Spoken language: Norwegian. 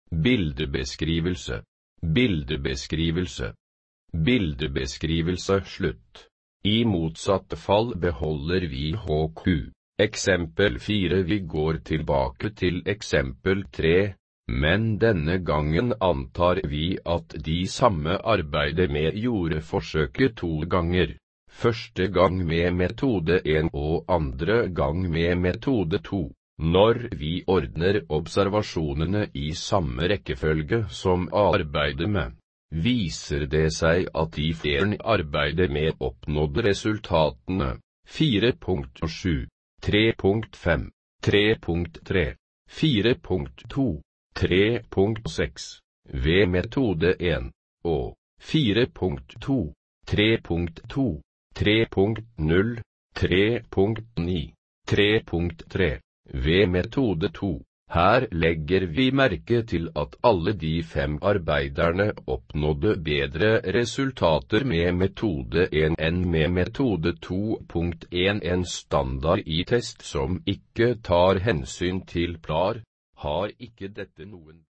Bildebeskrivelse. Bildebeskrivelse. Bildebeskrivelse slutt. I motsatte fall beholder vi HQ. Eksempel 4. Vi går tilbake til eksempel 3, men denne gangen antar vi at de samme arbeider med gjorde forsøket 2 ganger. Første gang med metode 1 og andre gang med metode 2. Når vi ordner observasjonene i samme rekkefølge som arbeider med, viser det seg at de flere arbeider med oppnådde resultatene. 4.7, 3.5, 3.3, 4.2, 3.6, ved metode 1, og 4.2, 3.2, 3.0, 3.9, 3.3, ved metode 2. Her legger vi merke til at alle de 5 arbeiderne oppnådde bedre resultater med metode 1 enn med metode 2.1. En standard i test som ikke tar hensyn til PLAR, har ikke dette noen